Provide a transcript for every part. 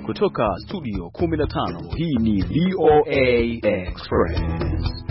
Kutoka studio 15, hii ni VOA Express.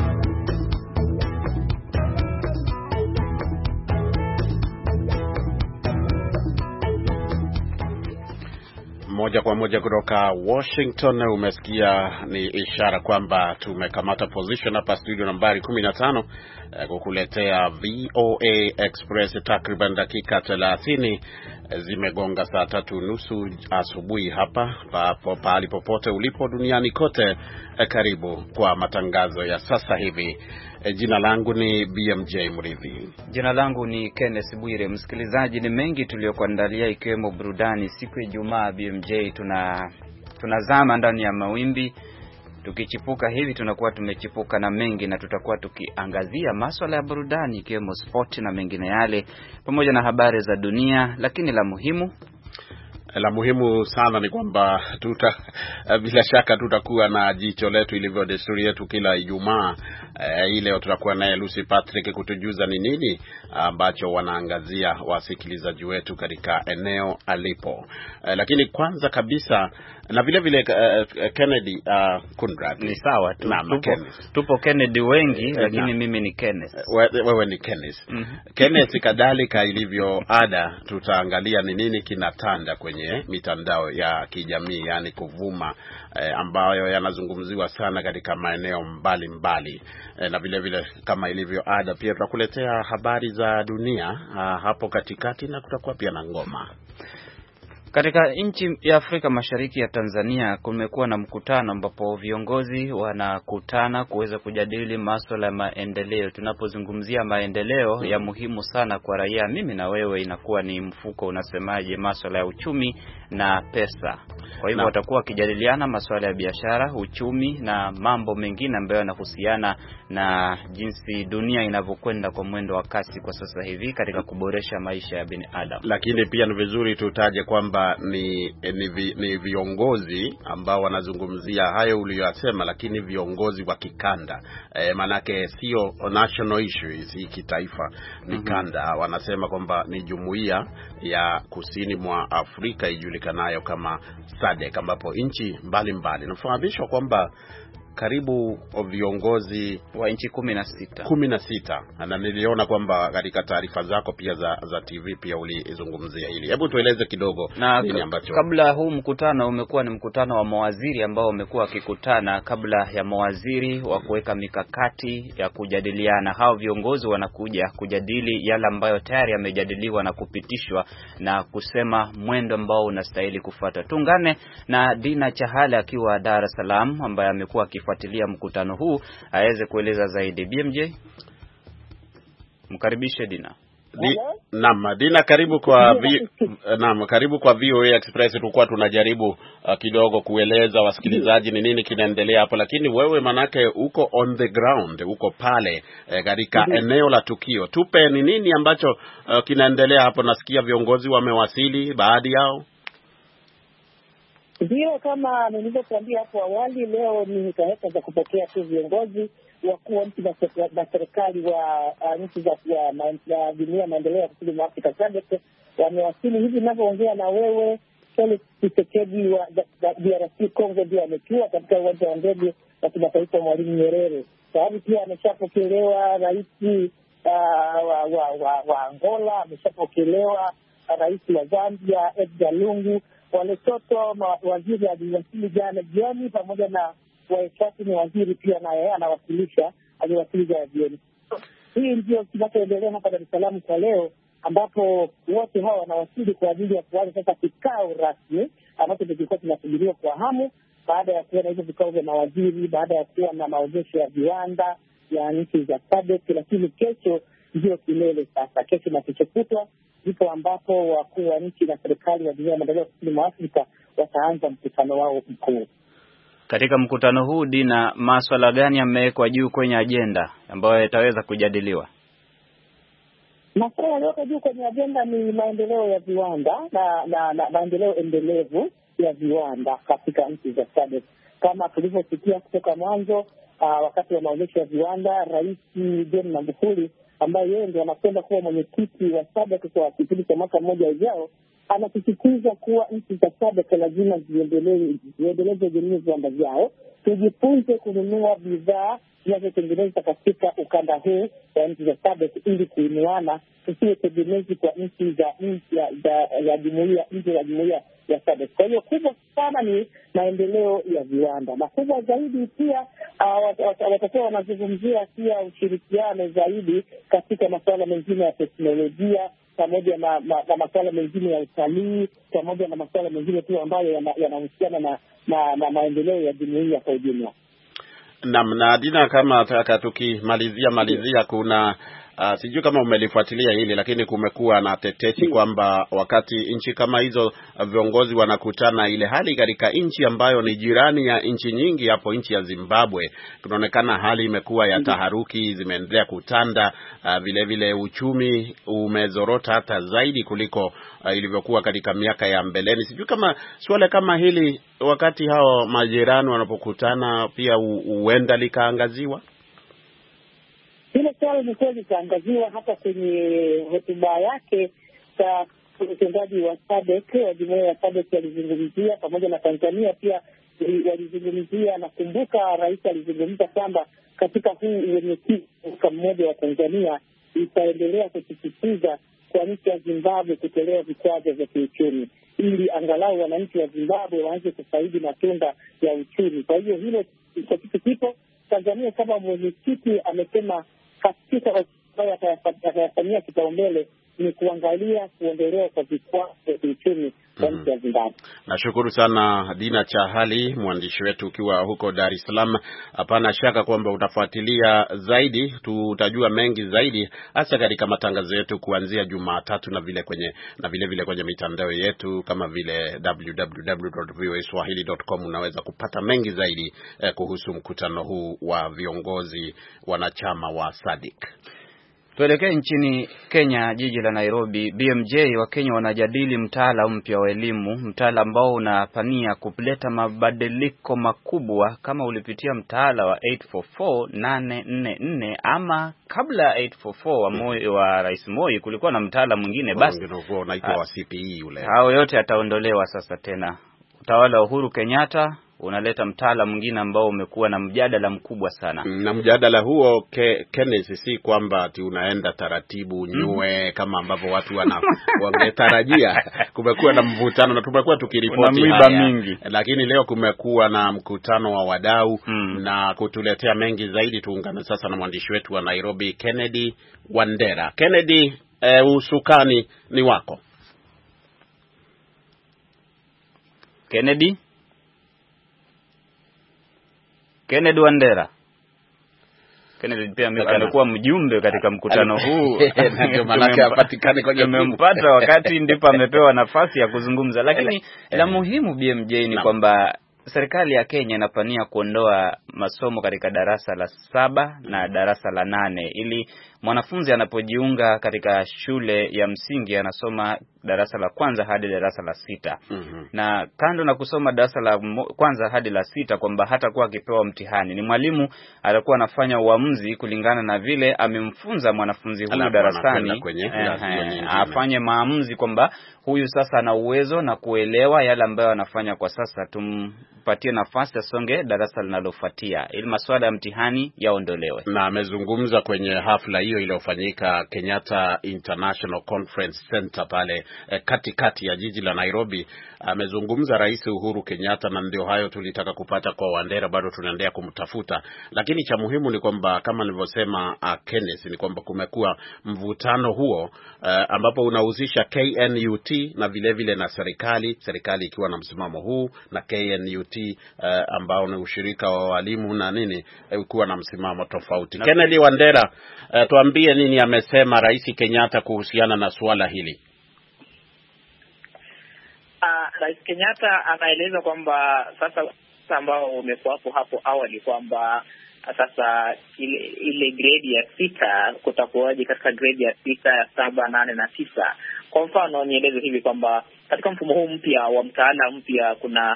Moja kwa moja kutoka Washington. Umesikia ni ishara kwamba tumekamata position hapa studio nambari 15 kukuletea VOA Express. Takriban dakika 30 zimegonga saa 3:30 asubuhi hapa pahali popote ulipo duniani kote. Karibu kwa matangazo ya sasa hivi. Jina langu ni BMJ Mridhi. Jina langu ni Kenneth Bwire. Msikilizaji, ni mengi tuliyokuandalia ikiwemo burudani. Siku ya Ijumaa BMJ tunazama ndani ya mawimbi. Tukichipuka hivi tunakuwa tumechipuka na mengi, na tutakuwa tukiangazia masuala ya burudani ikiwemo sport na mengine yale, pamoja na habari za dunia. Lakini la muhimu sana ni kwamba bila shaka tutakuwa na jicho letu ilivyo desturi yetu kila Ijumaa. Leo tutakuwa naye Lucy Patrick kutujuza ni nini ambacho wanaangazia wasikilizaji wetu katika eneo alipo. Lakini kwanza kabisa, na vile vile Kennedy Kunrad. Ni sawa tu. Tupo Kennedy wengi, lakini mimi ni Kenneth. Wewe ni Kenneth. Kenneth, kadhalika ilivyo ada, tutaangalia ni nini kinatanda kwenye mitandao ya kijamii, yani kuvuma, ambayo yanazungumziwa sana katika maeneo mbalimbali. Na vile vile kama ilivyo ada, pia tutakuletea habari za dunia hapo katikati, na kutakuwa pia na ngoma. Katika nchi ya Afrika Mashariki ya Tanzania kumekuwa na mkutano ambapo viongozi wanakutana kuweza kujadili masuala ya maendeleo. Tunapozungumzia maendeleo ya muhimu sana kwa raia, mimi na wewe, inakuwa ni mfuko unasemaje, masuala ya uchumi na pesa. Kwa hivyo watakuwa wakijadiliana masuala ya biashara, uchumi na mambo mengine ambayo yanahusiana na jinsi dunia inavyokwenda kwa mwendo wa kasi kwa sasa hivi katika kuboresha maisha ya binadamu. Lakini pia ni vizuri tutaje kwamba ni viongozi ambao wanazungumzia hayo uliyosema, lakini viongozi wa kikanda. Manake sio national issues hii kitaifa, ni kanda. Wanasema kwamba ni jumuiya ya kusini mwa Afrika ijulikanayo kama SADC, ambapo nchi mbalimbali. Nafahamishwa kwamba karibu viongozi wa nchi 16 na niliona kwamba katika taarifa zako pia za TV pia ulizungumzia hili. Hebu tueleze kidogo nini ambacho. Kabla huu mkutano umekuwa ni mkutano wa mawaziri ambao wamekuwa wakikutana kabla ya mawaziri wa kuweka mikakati ya kujadiliana. Hao viongozi wanakuja kujadili yale ambayo tayari yamejadiliwa na kupitishwa na kusema mwendo ambao unastahili kufuata. Tuungane na Dina Chahale akiwa Dar es Salaam, ambaye amekuwa akifuatilia mkutano huu aweze kueleza zaidi. BMJ, mkaribishe Dina. Naam, Dina, karibu kwa VOA Express. Tulikuwa tunajaribu kidogo kueleza wasikilizaji ni nini kinaendelea hapo, lakini wewe manake uko on the ground, uko pale katika eneo la tukio. Tupe ni nini ambacho kinaendelea hapo. Nasikia viongozi wamewasili, baadhi yao. Ndio, kama nilivyokuambia hapo awali, leo ni hekaheka za kupokea tu viongozi wakuu wa nchi na serikali wa nchi za jumuiya ya maendeleo ya kusini mwa Afrika SADC wamewasili. Hivi ninavyoongea na wewe, Felix Tshisekedi wa DRC Congo ndio ametua katika uwanja wa ndege wa kimataifa Mwalimu Nyerere. Tayari pia ameshapokelewa rais wa Angola, ameshapokelewa rais wa Zambia Edgar Lungu. Lesotho waziri aliwasili jana jioni, pamoja na Waeswatini ni waziri pia naye aliwasili jana jioni. Hii ndio kinachoendelea hapa Dar es Salaam kwa leo, ambapo wote hawa wanawasili kwa ajili ya kuanza sasa kikao rasmi ambacho kilikuwa kinasubiriwa kwa hamu, baada ya kuwa na hizo vikao vya mawaziri, baada ya kuwa na maonyesho ya viwanda ya nchi za SADC. Lakini kesho ndio kilele sasa. Kesho na kesho kutwa ndipo ambapo wakuu wa nchi na serikali wa jumuiya ya maendeleo ya kusini mwa Afrika wataanza mkutano wao mkuu. Katika mkutano huu, Dina, masuala gani yamewekwa juu kwenye ajenda ambayo yataweza kujadiliwa? Masuala yaliyoko juu kwenye ajenda ni maendeleo ya viwanda na maendeleo endelevu ya viwanda katika nchi za SADC. Kama tulivyosikia kutoka mwanzo, wakati wa maonyesho ya viwanda, Rais John Magufuli ambaye yeye ndiye anakwenda kuwa mwenyekiti wa SADC kwa kipindi cha mwaka mmoja ujao, anasisitiza kuwa nchi za SADC lazima ziendeleze jamii viwanda vyao, tujifunze kununua bidhaa zinazotengenezwa katika ukanda huu wa nchi za SADC ili kuinuana, tusiwe tegemezi kwa nchi ya jumuiya nje ya jumuiya ya SADC. Kwa hiyo kubwa sana ni maendeleo ya viwanda, na kubwa zaidi pia watakuwa wanazungumzia pia ushirikiano zaidi katika masuala mengine ya teknolojia, pamoja na masuala mengine ya utalii, pamoja na masuala mengine pia ambayo yanahusiana na maendeleo ya jumuiya kwa ujumla. Na Dina, kama tukimalizia kuna sijui kama umelifuatilia hili, lakini kumekuwa na tetesi kwamba wakati nchi kama hizo viongozi wanakutana, ile hali katika nchi ambayo ni jirani ya nchi nyingi hapo, nchi ya Zimbabwe, kunaonekana hali imekuwa ya taharuki, zimeendelea kutanda, vile vile uchumi umezorota hata zaidi kuliko ilivyokuwa katika miaka ya mbeleni. Sijui kama swala kama hili wakati hao majirani wanapokutana pia huenda likaangaziwa. Hilo swala ni kweli likaangaziwa hata kwenye hotuba yake kwa utendaji wa SADC, wa jumuiya ya SADC alizungumzia, pamoja na Tanzania pia walizungumzia. Nakumbuka rais alizungumza kwamba katika huu uwenyekiti mwaka mmoja wa Tanzania itaendelea kusisitiza kwa nchi ya Zimbabwe kutolewa vikwazo vya kiuchumi ili angalau wananchi wa Zimbabwe waanze kufaidi matunda ya uchumi. Kwa hiyo hilo kwa kitu kipo. Tanzania kama mwenyekiti amesema katika ambayo atayafanyia kipaumbele ni kuangalia kuondolewa kwa vikwazo vya kiuchumi kwa nchi ya Zimbabwe. Nashukuru sana Dina Chahali, mwandishi wetu ukiwa huko Dar es Salaam. Hapana shaka kwamba utafuatilia zaidi, tutajua mengi zaidi hasa katika matangazo yetu kuanzia Jumatatu na vile kwenye mitandao yetu kama vile www.voaswahili.com. Unaweza kupata mengi zaidi kuhusu mkutano huu wa viongozi wanachama wa SADC. Tuelekee nchini Kenya, jiji la Nairobi. BMJ wa Kenya wanajadili mtaala mpya wa elimu, mtaala ambao unapania kuleta mabadiliko makubwa kama ulipitia mtaala wa 844 ama kabla ya 844 wa Rais Moi kulikuwa na mtaala mwingine, basi unaitwa wa CPE ule. Hao yote yataondolewa sasa tena. Utawala wa Uhuru Kenyatta unaleta mtaala mwingine ambao umekuwa na mjadala mkubwa sana. Na mjadala huo Kenneth, si kwamba ati unaenda taratibu nyue kama ambavyo watu wangetarajia. Kumekuwa na mvutano na tumekuwa tukiripoti mingi. Lakini leo kumekuwa na mkutano wa wadau na kutuletea mengi zaidi. Tuungane sasa na mwandishi wetu wa Nairobi, Kennedy Wandera. Kennedy, usukani ni wako. Kennedy Wandera. Kennedy pia amekuwa mjumbe katika mkutano huu. Ndio maana hapatikani kwenye tumempata wakati ndipo amepewa nafasi ya kuzungumza. Lakini la muhimu BMJ ni kwamba serikali ya Kenya inapania kuondoa masomo katika darasa la 7 na darasa la 8 ili mwanafunzi anapojiunga katika shule ya msingi anasoma darasa la kwanza hadi darasa la 6. Na kando na kusoma darasa la kwanza hadi la 6 kwamba hata kuwa akipewa mtihani, ni mwalimu atakuwa anafanya uamuzi kulingana na vile amemfunza mwanafunzi huyu darasani, afanye maamuzi kwamba huyu sasa ana uwezo na kuelewa yale ambayo anafanya kwa sasa, tumpatie nafasi asonge darasa linalofuatia ili masuala ya mtihani yaondolewe. Na amezungumza kwenye hafla hiyo iliyofanyika Kenyatta International Conference Center pale katikati ya jiji la Nairobi. Amezungumza Rais Uhuru Kenyatta, na ndio hayo tulitaka kupata kwa Wandera, bado tunaendelea kumtafuta. Lakini cha muhimu ni kwamba kama nilivyosema Kenneth, ni kwamba kumekuwa mvutano huo ambapo unahusisha KNUT na vile na serikali ikiwa na msimamo huu, na KNUT ambao ni ushirika wa walimu na nini ukiwa na msimamo tofauti. Kennedy Wandera, tuambie nini amesema Rais Kenyatta kuhusiana na suala hili? Rais Kenyatta anaeleza kwamba sasa ambao umekuwa hapo awali kwamba sasa ile grade ya 6 kutakuwaje katika grade ya 6, 7, 8 na 9. Kwa mfano nieleze hivi kwamba katika mfumo huu mpya wa mtaala mpya kuna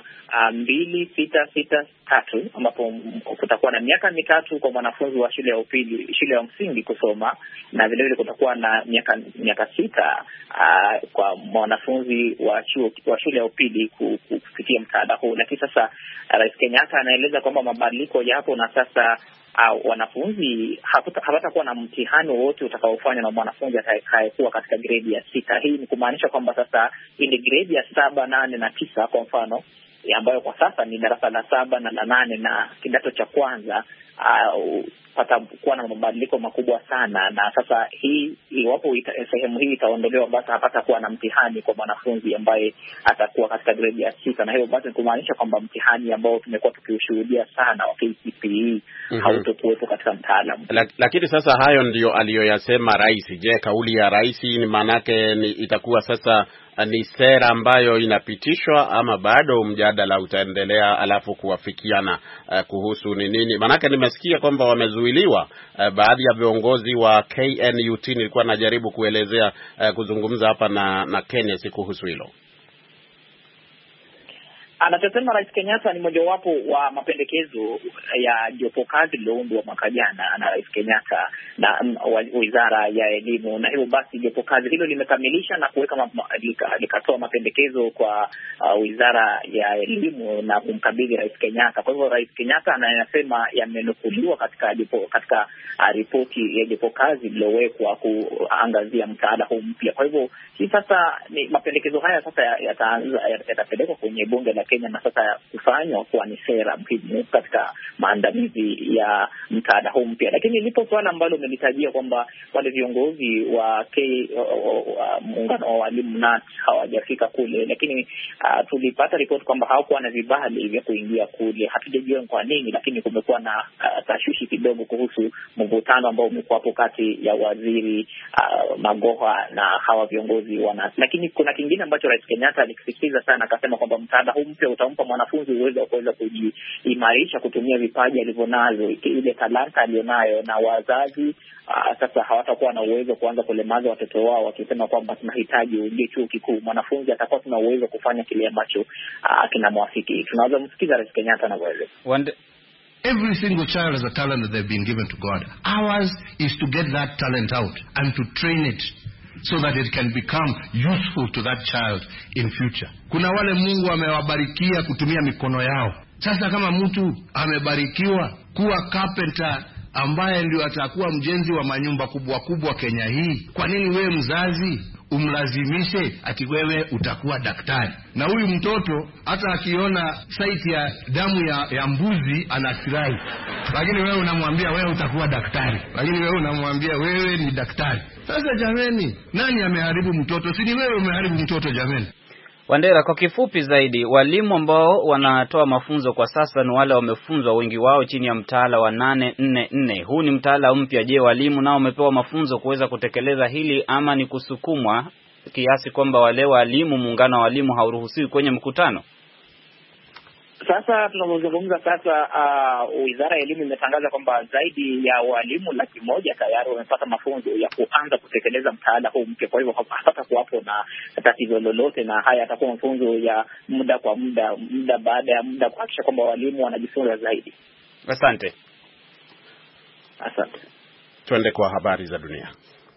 2663 ambapo kutakuwa na miaka mitatu kwa mwanafunzi wa shule ya upili, shule ya msingi kusoma, na vile vile kutakuwa na miaka 6 kwa mwanafunzi wa shule ya upili kufikia mtaala huu. Lakini sasa Rais Kenyatta anaeleza kwamba mabadiliko yapo na sasa wanafunzi hawatakuwa na mtihani wote utakaofanywa na mwanafunzi atakayekuwa katika gredi ya 6. Hii ni kumaanisha kwamba sasa ile gredi ya 7, 8 na 9 kwa mfano, ambayo kwa sasa ni darasa la 7 na la 8 na kidato cha kwanza, patakuwa na mabadiliko makubwa sana. Na sasa iwapo sehemu hii itaondolewa, basi hapatakuwa na mtihani kwa mwanafunzi ambaye atakuwa katika grade ya 6, na hiyo basi kumaanisha kwamba mtihani ambao tumekuwa tukiushuhudia sana wa KCPE hautokuwepo katika mtaalamu. Lakini sasa hayo ndio aliyoyasema rais. Je, kauli ya rais ni manake itakuwa sasa ni sera ambayo inapitishwa ama bado mjadala utaendelea alafu kuwafikiana kuhusu ni nini? Manake nimesikia kwamba wamezuiliwa baadhi ya viongozi wa KNUT. Nilikuwa najaribu kuelezea kuzungumza hapa na Kenneth kuhusu hilo. Anachosema Rais Kenyatta ni mojawapo wa mapendekezo ya jopo kazi liloundwa mwaka jana na Rais Kenyatta na Wizara ya Elimu, na hivyo basi jopo kazi hilo limekamilisha na kuweka likatoa mapendekezo kwa Wizara ya Elimu na kumkabidhi Rais Kenyatta. Kwa hivyo Rais Kenyatta anayasema yamenukuliwa katika ripoti ya jopo kazi lilowekwa kuangazia mtaala huu mpya. Kwa hivyo hii sasa ni mapendekezo haya sasa yatapelekwa kwenye bunge la Kenya na sasa kufanywa kuwa ni sera muhimu katika maandalizi ya mtaala huu mpya. Lakini lipo swala ambalo umelitajia kwamba wale viongozi wa muungano wa walimu NAT hawajafika kule, lakini tulipata ripoti kwamba hawakuwa na vibali vya kuingia kule. Hatujajua kwa nini, lakini kumekuwa na tashwishi kidogo kuhusu mvutano ambao umekuwa hapo kati ya waziri Magoha na hawa viongozi wa NAT. Lakini kuna kingine ambacho Rais Kenyatta alikisisitiza sana, akasema kwamba mtaala huu mpya utampa mwanafunzi uwezo wa kuweza kujiimarisha, kutumia vipaji alivyonazo, ile talanta alionayo, na wazazi sasa hawatakuwa na uwezo kuanza kulemaza watoto wao wakisema kwamba tunahitaji uingie chuo kikuu. Mwanafunzi atakuwa tuna uwezo kufanya kile ambacho kinamwafiki. Tunaweza msikiza Rais Kenyatta anavyoeleza. Every single child has a talent that they've been given to God. Ours is to get that talent out and to train it so that it can become useful to that child in future. Kuna wale Mungu amewabarikia kutumia mikono yao. Sasa kama mtu amebarikiwa kuwa carpenter ambaye ndio atakuwa mjenzi wa manyumba kubwa kubwa Kenya hii, kwa nini wewe mzazi umlazimishe ati wewe utakuwa daktari? Na huyu mtoto hata akiona site ya damu ya mbuzi anafurahi, lakini wewe unamwambia wewe utakuwa daktari, lakini wewe unamwambia wewe ni daktari. Sasa jameni, nani ameharibu mtoto? Si ni wewe umeharibu mtoto jameni. Wandera, kwa kifupi zaidi, walimu ambao wanatoa mafunzo kwa sasa ni wale wamefunzwa wengi wao chini ya mtaala wa 844. Huu ni mtaala mpya. Je, walimu nao wamepewa mafunzo kuweza kutekeleza hili ama ni kusukumwa kiasi kwamba wale walimu, muungano wa walimu hauruhusiwi kwenye mkutano? Sasa tunazungumza sasa, Wizara ya Elimu imetangaza kwamba zaidi ya walimu 100,000 tayari wamepata mafunzo ya kuanza kutekeleza mtaala huu mpya. Kwa hivyo hapata kuwapo na tatizo lolote, na haya yatakuwa mafunzo ya muda kwa muda baada ya muda, kuhakikisha kwamba walimu wanajifunza zaidi. Asante. Tuende kwa habari za dunia.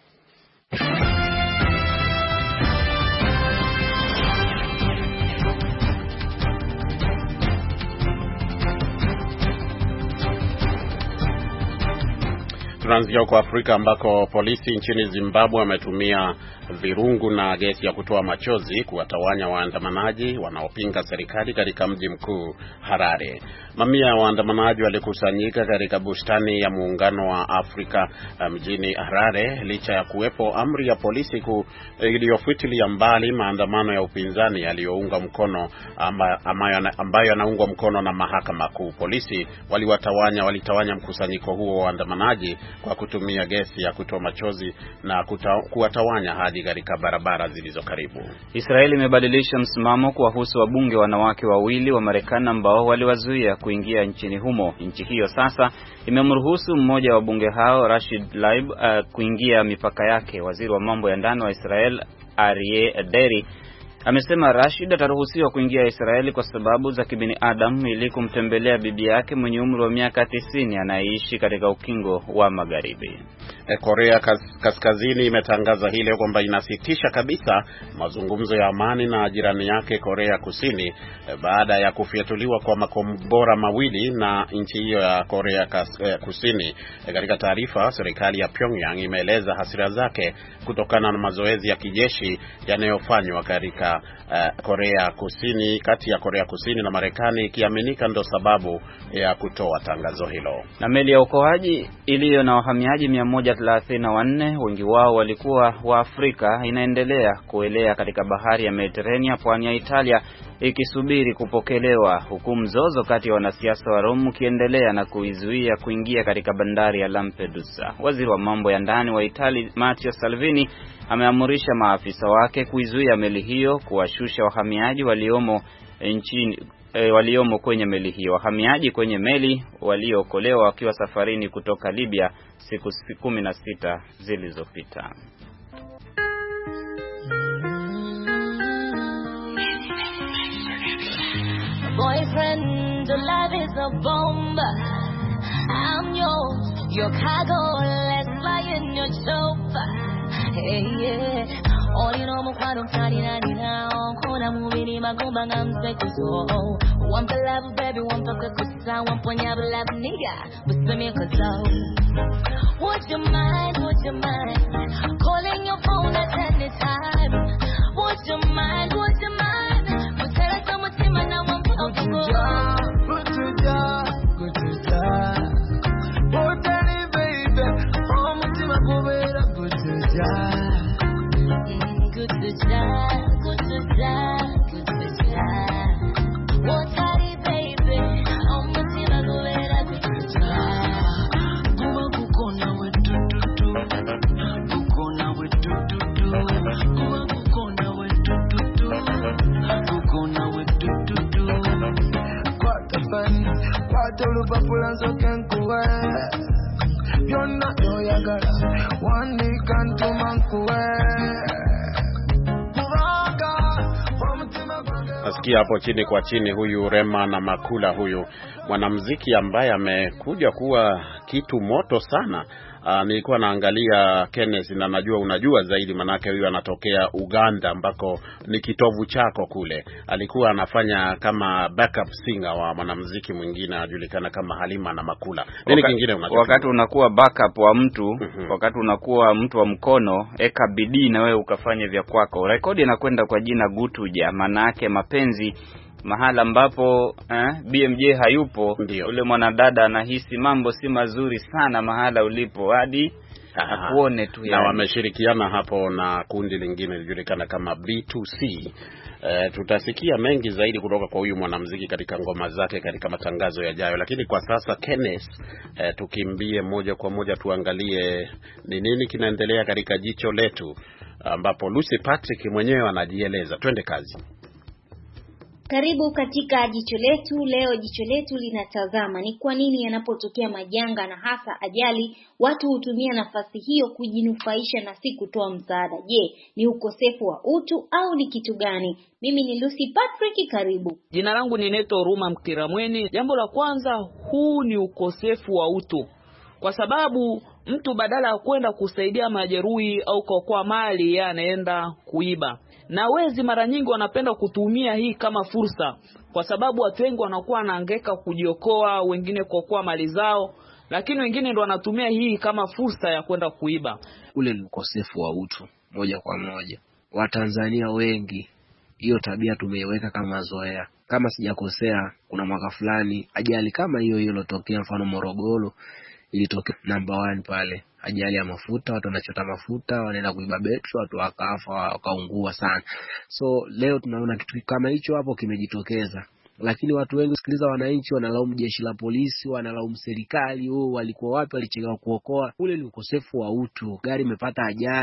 Tunaanzia kwa Afrika ambako polisi nchini Zimbabwe wametumia virungu na gesi ya kutoa machozi kuwatawanya waandamanaji wanaopinga serikali katika mji mkuu Harare. Mamia ya waandamanaji walikusanyika katika bustani ya Muungano wa Afrika mjini Harare licha ya kuwepo amri ya polisi iliyofutilia mbali maandamano ya upinzani yaliyounga mkono ambayo yanaungwa mkono na mahakama kuu. Polisi walitawanya mkusanyiko huo wa waandamanaji kwa kutumia gesi ya kutoa machozi na kuwatawanya hadi katika barabara zilizo karibu. Israeli imebadilisha msimamo kuwahusu wabunge wanawake wawili wa Marekani ambao waliwazuia kuingia nchini humo. Nchi hiyo sasa imemruhusu mmoja wa wabunge hao, Rashid Tlaib, kuingia mipaka yake. Waziri wa mambo ya ndani wa Israel, Aryeh Deri, Amesema Rashid ataruhusiwa kuingia Israeli kwa sababu za kibinadamu ili kumtembelea bibi yake mwenye umri wa miaka 90 anayeishi katika ukingo wa Magharibi. Korea Kaskazini imetangaza hii leo kwamba inasitisha kabisa mazungumzo ya amani na jirani yake Korea Kusini baada ya kufyatuliwa kwa makombora mawili na nchi hiyo ya Korea Kusini. Katika taarifa, serikali ya Pyongyang imeeleza hasira zake kutokana na mazoezi ya kijeshi yanayofanywa katika Korea Kusini, kati ya Korea Kusini na Marekani, ikiaminika ndo sababu ya kutoa tangazo hilo. Na meli ya uokoaji iliyo na wahamiaji 134, wengi wao walikuwa wa Afrika, inaendelea kuelea katika bahari ya Mediterania pwani ya Italia ikisubiri kupokelewa, huku mzozo kati ya wanasiasa wa Rome ukiendelea na kuizuia kuingia katika bandari ya Lampedusa. Waziri wa mambo ya ndani wa Italia Matteo Salvini ameamurisha maafisa wake kuizuia meli hiyo kuwashusha wahamiaji waliomo kwenye meli hiyo. Wahamiaji kwenye meli waliookolewa wakiwa safarini kutoka Libya siku 16 zilizopita. Boyfriend, the love is a bomb. I'm yours, your cargo, let's fly in your chauffeur. Hey, yeah. All you know, I'm starting now. Kona mubini magomba ngamsekuso. One for love, baby, one for kukusa. One for nyaba love, nigga. But send me a kuso. Would you mind, calling your phone at any time? Would you mind, but tell us how much time I now want to go. Good to job. Oh, daddy, baby, how much time I go better, good to job. Good to job. Oh, daddy, baby, how much time I go better, good to job. Guma kukona we do. Kukona we do. Guma kukona we do. Kukona we do. Kwata fani, kwata lupa pulanzo kenkuwe. Yona yoyagala, wani kantu mankuwe. Nasikia hapo chini kwa chini huyu Rema na Makula, huyu mwanamuziki ambaye amekuja kuwa kitu moto sana. Nilikuwa naangalia Kenneth, na najua unajua zaidi manake huyu anatokea Uganda ambako ni kitovu chako kule. Alikuwa anafanya kama backup singer wa mwanamuziki mwingine anajulikana kama Halima na Makula. Nini kingine unajua? Wakati unakuwa backup wa mtu, wakati unakuwa mtu wa mkono, eka bidii na wewe ukafanye vya kwako. Rekodi inakwenda kwa jina Gutuja, maana yake mapenzi. Mahala ambapo BMJ hayupo, ule mwanadada anahisi mambo si mazuri sana mahala ulipo, hadi akuone tu yani. Na wameshirikiana hapo na kundi lingine lilijulikana kama B2C. Tutasikia mengi zaidi kutoka kwa huyu mwanamuziki katika ngoma zake katika matangazo yajayo, lakini kwa sasa Kenneth, tukimbie moja kwa moja tuangalie ni nini kinaendelea katika jicho letu, ambapo Lucy Patrick mwenyewe anajieleza. Twende kazi. Karibu katika jicho letu. Leo jicho letu linatazama ni kwa nini yanapotokea majanga na hasa ajali, watu hutumia nafasi hiyo kujinufaisha na si kutoa msaada. Je, ni ukosefu wa utu au ni kitu gani? Mimi ni Lucy Patrick, karibu. Jina langu ni Neto Ruma Mkiramweni. Jambo la kwanza, huu ni ukosefu wa utu. Kwa sababu mtu badala ya kwenda kusaidia majeruhi au kuokoa mali, yeye anaenda kuiba. Na wezi mara nyingi wanapenda kutumia hii kama fursa, kwa sababu watu wengi wanakuwa wanahangaika kujiokoa, wengine kuokoa mali zao, lakini wengine ndio wanatumia hii kama fursa ya kwenda kuiba. Ule ni ukosefu wa utu moja kwa moja. Watanzania wengi hiyo tabia tumeiweka kama zoea. Kama sijakosea, kuna mwaka fulani ajali kama hiyo iliyotokea mfano Morogoro, ilitokea number 1 pale. Ajali ya mafuta, watu wanachota mafuta, wanaenda kuiba betri, watu wakafa, wakaungua sana. So leo tunaona kitu kama hicho hapo kimejitokeza. Lakini watu wengi sikiliza, wananchi wanalaumu jeshi la polisi, wanalaumu serikali, walikuwa wapi, walichelewa kuokoa. Ule ni ukosefu wa utu. Gari imepata ajali,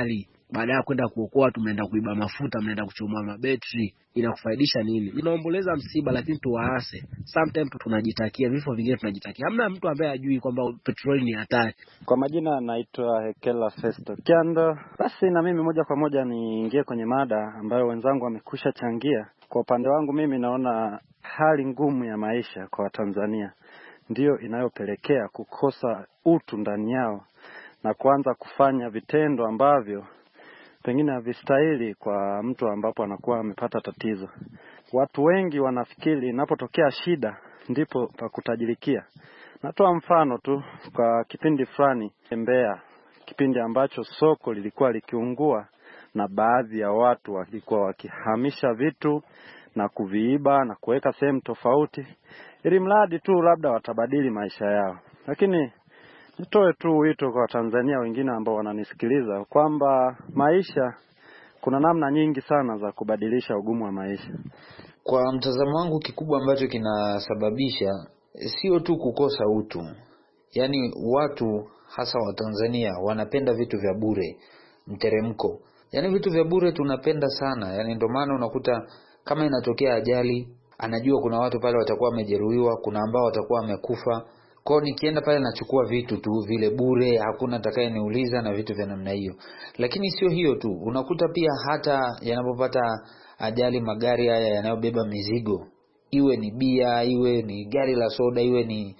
baada ya kwenda kuokoa tumeenda kuiba mafuta, mnaenda kuchomoa mabetri. Inakufaidisha nini? Inaomboleza msiba lakini tuwaase. Sometimes tunajitakia vifo, vingine tunajitakia. Hamna mtu ambaye ajui kwamba petroli ni hatari. Kwa majina naitwa Hekela Festo Kiando. Basi na mimi moja kwa moja niingie kwenye mada ambayo wenzangu wamekusha changia. Kwa upande wangu mimi naona hali ngumu ya maisha kwa Tanzania ndio inayopelekea kukosa utu ndani yao na kuanza kufanya vitendo ambavyo pengine havistahili kwa mtu ambapo anakuwa amepata tatizo. Watu wengi wanafikiri inapotokea shida ndipo pa kutajirikia. Natoa mfano tu kwa kipindi fulani Mbeya, kipindi ambacho soko lilikuwa likiungua na baadhi ya watu walikuwa wakihamisha vitu na kuviiba na kuweka sehemu tofauti ili mradi tu labda watabadili maisha yao. Lakini nitoe tu wito kwa Tanzania wengine ambao wananisikiliza kwamba maisha kuna namna nyingi sana za kubadilisha ugumu wa maisha. Kwa mtazamo wangu, kikubwa ambacho kinasababisha sio tu kukosa utu. Yaani watu hasa wa Tanzania wanapenda vitu vya bure, mteremko. Yaani vitu vya bure tunapenda sana. Yaani ndio maana unakuta kama inatokea ajali, anajua kuna watu pale watakuwa wamejeruhiwa, kuna ambao watakuwa wamekufa. Kwa nikienda pale nachukua vitu tu vile bure, hakuna atakayeniuliza na vitu vya namna hiyo. Lakini sio hiyo tu, unakuta pia hata yanapopata ajali magari haya yanayobeba mizigo, iwe ni bia, iwe ni gari la soda, iwe ni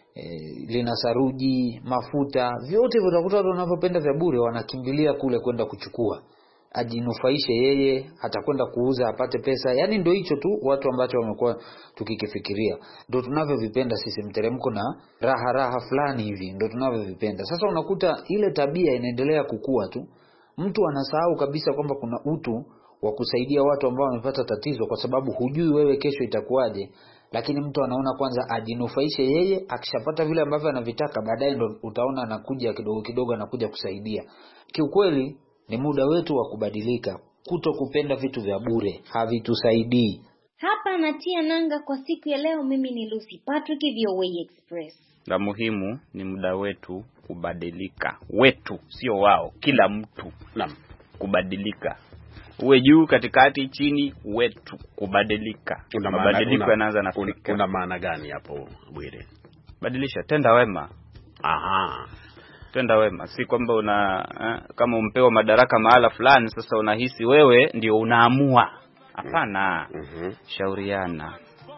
lina saruji, mafuta, vyote utakuta watu wanapopenda vya bure wanakimbilia kule kwenda kuchukua. Ajinufaishe yeye, atakwenda kuuza apate pesa. Yaani ndio hicho tu watu ambacho wamekuwa tukikifikiria. Ndio tunavyovipenda sisi, mteremko na raha fulani hivi ndio tunavyovipenda. Sasa unakuta ile tabia inaendelea kukua tu. Mtu anasahau kabisa kwamba kuna utu wa kusaidia watu ambao wamepata tatizo, kwa sababu hujui wewe kesho itakuwaje. Lakini mtu anaona kwanza ajinufaishe yeye, akishapata vile ambavyo anavitaka baadaye ndio utaona anakuja kidogo kidogo anakuja kusaidia. Kiukweli ni muda wetu wa kubadilika, kuto kupenda vitu vya bure, havitusaidii. Hapa natia nanga kwa siku ya leo. Mimi ni Lucy Patrick, VOA Express. La muhimu ni muda wetu kubadilika. Wetu, sio wao, kila mtu. Naam, kubadilika. Uwe juu, katikati, chini, wetu kubadilika. Mabadiliko yanaanza na fikra. Una maana gani hapo Bwire? Badilisha, tenda wema. Aha. Tenda wema, si kwamba kama umpewa madaraka mahala fulani sasa unahisi wewe ndio unaamua. Hapana. Shauriana.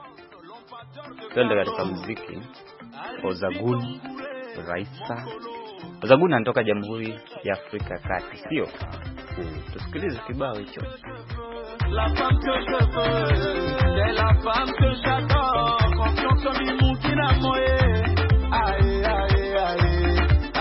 Twende katika muziki. Ozaguni, Raisa. Ozaguni anatoka Jamhuri ya Afrika Kati, sio? Tusikilize kibao hicho. La femme que je veux, c'est la femme que j'adore. Confiance en lui, qui n'a moyen. Aïe, aïe, aïe.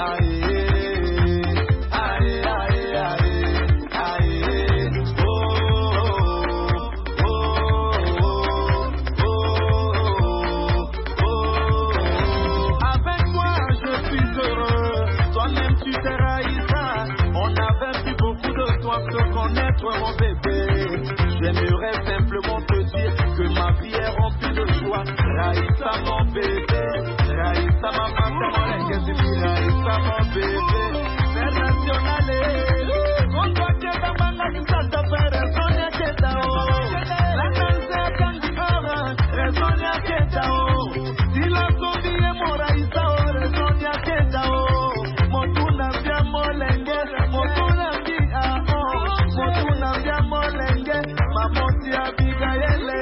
Mon bébé, j'aimerais simplement te dire que ma vie est remplie de joie. Raïssa mon bébé, Raïssa ma maman, qu'est-ce que tu Raïssa mon bébé, c'est national. On doit que la banga ça te fait raisonner que t'as la danse quand raisonner que t'as si la zombie est mon Raïssa raisonner que t'as mon tuna bien mon lengue mon tuna bien Motuna vya molenge, mamoti ya bigayele.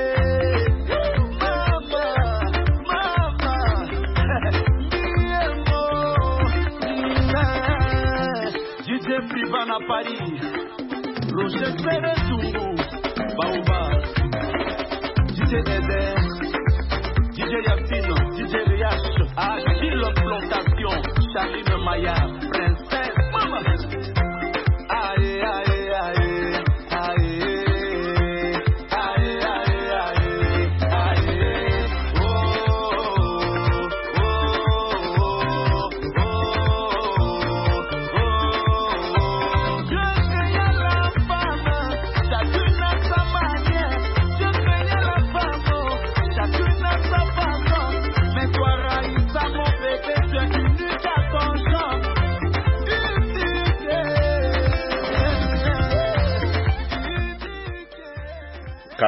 Mama, Miemo, DJ Privan à Paris, Roger Ferretou, Baoba, DJ Eder, DJ Yacine, DJ Riach, Achille Plantation, Charline Maya, Princesse, Mama. Aïe, aïe, aïe.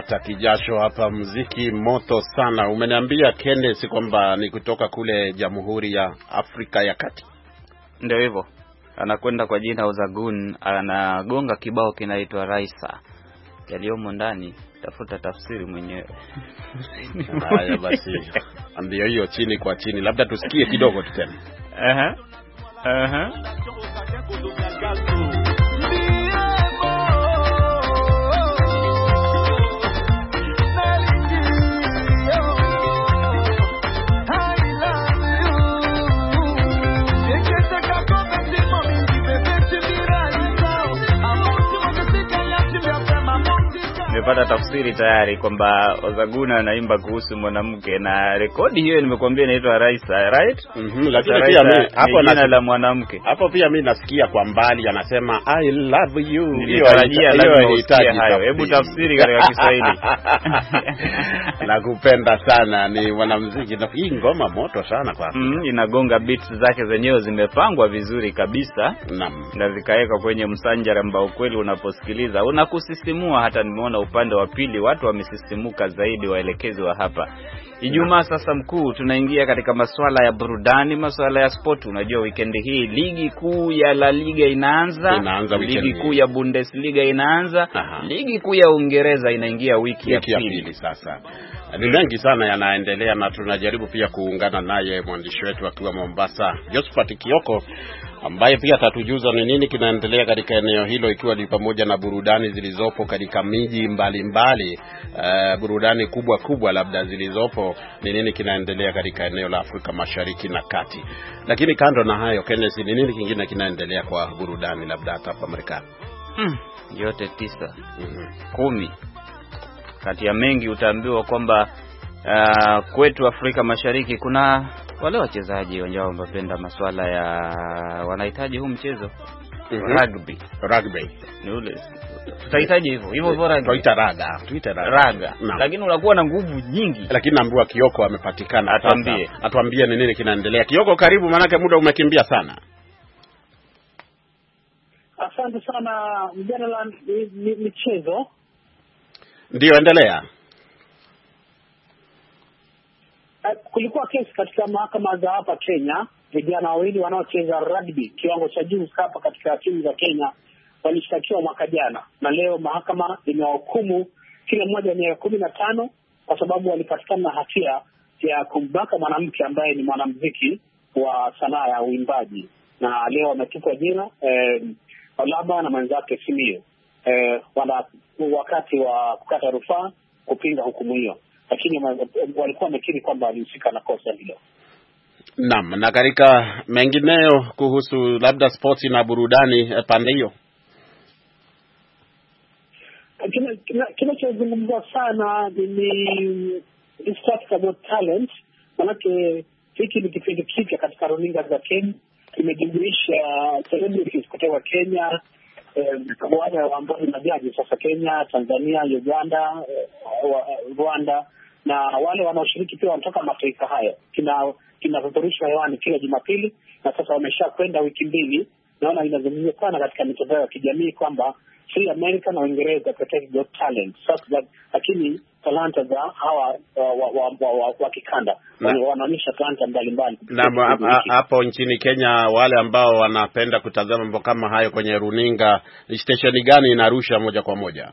napata kijasho hapa, muziki moto sana. Umeniambia Kenneth kwamba ni kutoka kule Jamhuri ya Afrika ya Kati. Ndio hivyo. Anakwenda kwa jina Ozagun, anagonga kibao kinaitwa Raisa. Yaliyomo ndani tafuta tafsiri mwenyewe. Haya basi. Ndio hiyo, chini kwa chini. Labda tusikie kidogo tu tena. Nimepata tafsiri tayari kwamba Ozaguna anaimba kuhusu mwanamke, na rekodi hiyo nimekuambia inaitwa Raisa, right? Lakini pia mimi hapo jina la mwanamke. Hapo pia mimi nasikia kwa mbali anasema I love you. Nilitarajia lazima usikie hayo. Hebu tafsiri katika Kiswahili. Nakupenda sana, ni mwanamuziki na hii ngoma moto sana kwa Afrika. Inagonga beats zake zenyewe zimepangwa vizuri kabisa. Naam. Na zikaweka kwenye msanjara ambao kweli unaposikiliza unakusisimua. Hata nimeona upande wa pili watu wamesisimuka zaidi, waelekezi wa hapa. Ijumaa sasa mkuu, tunaingia katika masuala ya burudani, masuala ya sport. Unajua weekend hii ligi kuu ya La Liga inaanza ligi kuu ya Bundesliga inaanza. Ligi kuu ya Uingereza inaingia wiki ya pili sasa. Ni mengi sana yanaendelea, na tunajaribu pia kuungana naye mwandishi wetu akiwa Mombasa, Josephat Kioko, ambaye pia atatujuza ni nini kinaendelea katika eneo hilo, ikiwa ni pamoja na burudani zilizopo katika miji mbalimbali, burudani kubwa labda zilizopo, ni nini kinaendelea katika eneo la Afrika Mashariki na Kati. Lakini kando na hayo, Kenneth, ni nini kingine kinaendelea kwa burudani labda hata hapa Marekani? Yote 9, 10. Kati ya mengi utaambiwa kwamba kwetu Afrika Mashariki kuna wale wachezaji wenyewe wanapenda masuala ya wanahitaji huu mchezo rugby. Ni ule tutahitaji hivyo bora tuita raga. Lakini unakuwa na nguvu nyingi. Lakini naambiwa Kioko amepatikana. Atuambie ni nini kinaendelea. Kioko, karibu, maana muda umekimbia sana. Asante sana mjadala michezo. Ndio, endelea. Kulikuwa kesi katika mahakama za hapa Kenya. Vijana wawili wanaocheza rugby kiwango cha juu hapa katika timu za Kenya walishtakiwa mwaka jana, na leo mahakama imewahukumu kila mmoja miaka 15 kwa sababu walipatikana na hatia ya kumbaka mwanamke ambaye ni mwanamuziki wa sanaa ya uimbaji, na leo wametupwa jela Olaba na mwenzake Simio wakati wa kukata rufaa kupinga hukumu hiyo, lakini walikuwa wamekiri kwamba walihusika na kosa hilo. Naam, na katika mengineyo kuhusu labda sports na burudani pande hiyo, kinachozungumzwa sana ni East Africa Got Talent. Manake hiki ni kipindi kipya katika runinga za Kenya, kimejumuisha celebrities kutoka Kenya, wale ambao ni majaji sasa Kenya, Tanzania, Uganda, Rwanda, na wale wanaoshiriki pia wanatoka mataifa hayo. Kinapeperushwa hewani kila Jumapili, na sasa wamesha kwenda wiki 2. Naona inazungumzwa sana katika mitandao ya kijamii kwamba Free America na Uingereza protect Got Talent. Sasa lakini talanta za hawa wa kikanda wanaonyesha talanta mbalimbali. Na hapo nchini Kenya, wale ambao wanapenda kutazama mambo kama hayo kwenye runinga, station gani inarusha moja kwa moja?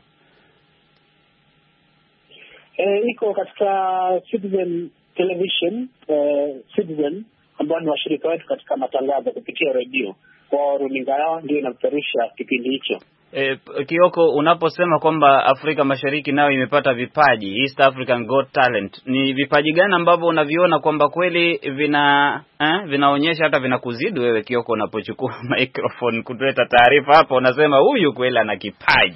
Iko katika Citizen Television, Citizen ambao ni washirika wetu katika matangazo kupitia redio. Kwa runinga yao ndio inapeperusha kipindi hicho. Kioko, unaposema kwamba Afrika Mashariki nayo imepata vipaji, East African Got Talent, ni vipaji gani ambavyo unaviona kwamba kweli vinaonyesha hata vinakuzidi wewe Kioko, unapochukua microphone kutuleta taarifa hapa unasema huyu kweli ana kipaji?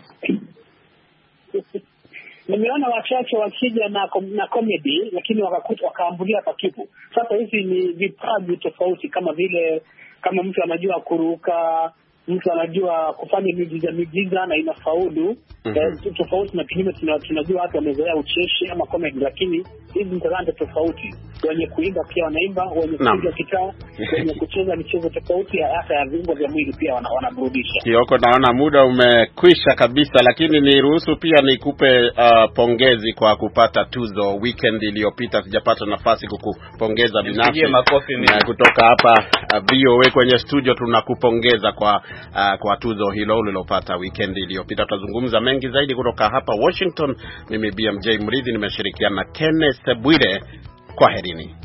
Nimeona wachache wakija na comedy, lakini wakaambulia pakipu. Sasa hizi ni vipaji tofauti, kama mtu anajua kuruka, mtu anajua kufanya miujiza na inafaulu. Tofauti na kinyume tunajua watu wamezoea ucheshi ama comedy, lakini hizi ni talanta tofauti. wenye kuimba pia wanaimba, wenye kupiga gitaa, wenye kucheza michezo tofauti hata ya viungo vya mwili pia wanaburudisha. Kioko, naona muda umekwisha kabisa, lakini niruhusu pia nikupe pongezi kwa kupata tuzo weekend iliyopita. Sijapata nafasi kukupongeza binafsi. Na kutoka hapa VOA kwenye studio tunakupongeza kwa tuzo hilo ulilopata weekend iliyopita. Tutazungumza mengi zaidi kutoka hapa Washington. Mimi BMJ Mridhi nimeshirikiana na Kenneth Bwire. Kwaherini.